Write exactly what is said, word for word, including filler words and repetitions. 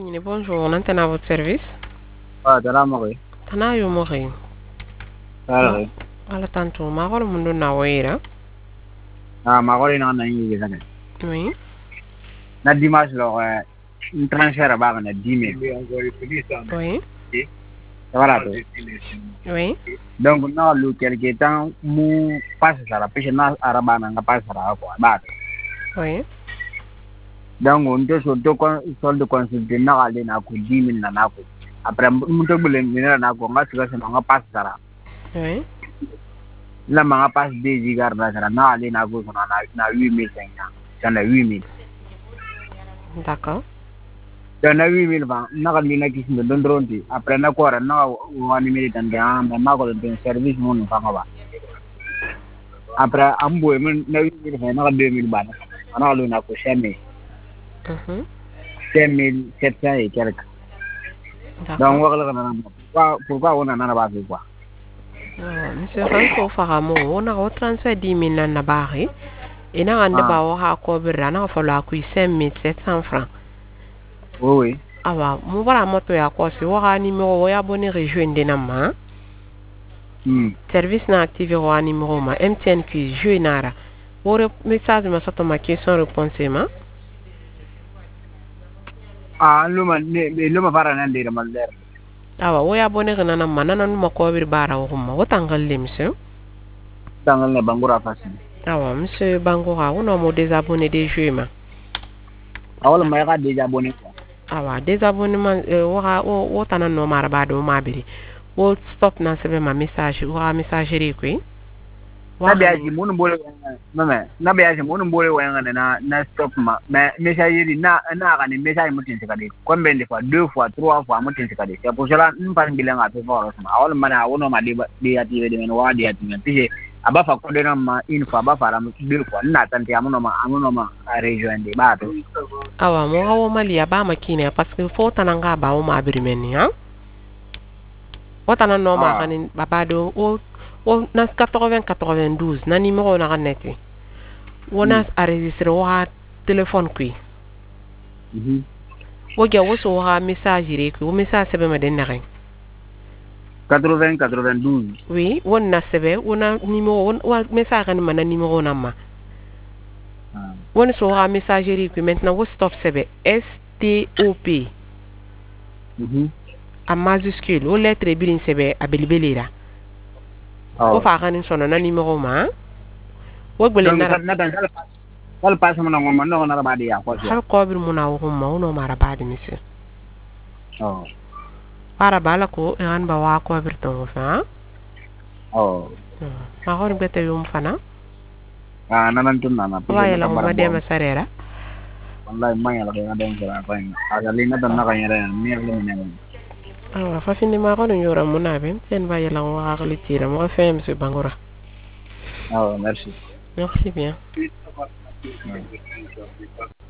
Bonjour, on est à votre service. Ah, dara mori. Tana yo mori. Dara. Ala tanto, ma wala mundu na waira. Ah, ma gori na na yi ga ne. Oui. Na dimanche lo eh un transfert ba ga na dix mille. Oui. Voilà to. Oui. Donc na lu quelque temps mu passe ça la pêche na araba na nga passe ça quoi. Ba. Oui. Donc on te so to kon sol de consulter na ale na ko dix mille na na ko. Après mu to bule ni na ko nga siga se nga passe ça. Oui. La ma passe deux gigas na ça na ale na ko na na huit mille cinq cents. Ça na huit mille. D'accord. Dan na huit mille francs na ka lina kisi ndo ndronti après na ko ra na wani mili tan da ma ma ko den service mun fa ba après am boy mun na huit mille francs na ka deux mille ba na lu na ko chame Mhm. cinq mille sept cents et quelque. Donc wax la na pourquoi pourquoi on en a pas fait quoi. Ah, monsieur Ranso Faramo, on a transfert dix mille na bari. Et na ande ba wo ha ko birra na fa la ku cinq mille sept cents francs. Oui oui. Awa, mu bara moto ya ko si wo ha numéro wo ya boni rejoindre na ma. Hmm. Service na activé wo numéro ma M T N qui joue nara. Wo message ma sato ma question réponse ma. Ah luma ne luma fara nan de mal der. Awa, wo ya boni na na ma na ma ko bir bara wo ma wo tangal le monsieur. Tangal ne bangura fasi. Awa, monsieur Bangora, on a mo désabonné des jeux ma. Awol ma ka déjà abonné quoi. Awa, désabonnement euh wora wo wo tanan no mara ba do ma biri. Wo stop na sebe ma message wora messagerie ko. Na biya ji mun bole mama na biya ji mun bole wa na na stop ma mais messagerie na na ka ni message mutin se kade combien de fois deux fois trois fois mutin se kade c'est pour cela nous pas bilan à faire fort sama awol mana wono ma de de ati de men wa de ati men pije aba fa ko de na ma une fois ba fara mu deux fois na tante amuno ma amuno ma rejoindre ba to. Awa, mo hawo mali ya ba makine parce que faut tananga ba o ma biri menni ha. O tanan no ma kanin baba do o o na quatre-vingts quatre-vingt-douze na numéro na kaneti. Wona enregistré wa téléphone kui. Mhm. Wo ga wo so ha messagerie ku o message sebe ma den na ren. quatre-vingts quatre-vingt-douze. Oui, won na sebe wona numéro won wa message kan ma na numéro na ma. Won so ha messagerie ku maintenant wo stop sebe S T O P. Mhm. A majuscule o lettre bilin sebe a belibelira. Oh. Wo fa kan sono na numéro ma. Wo gbele na na dan sal sal passe mon ngom no na ba de ya ko. har ko bir muna wo ma wono mara ba de monsieur. Oh. Para bala ko an ba wa ko bir to fa. Oh. Ma hor bete yum fana. Ah nanan tun nana. Wa yala mo ma de ma sarera. Wallahi ma yala ga den sara fa ni. Aga li na dan na ga yara mi le mi. Ah, fa fini ma ko no yora muna be sen ba yala wa ga li tira mo fa monsieur Bangora. Oh, merci. Merci bien.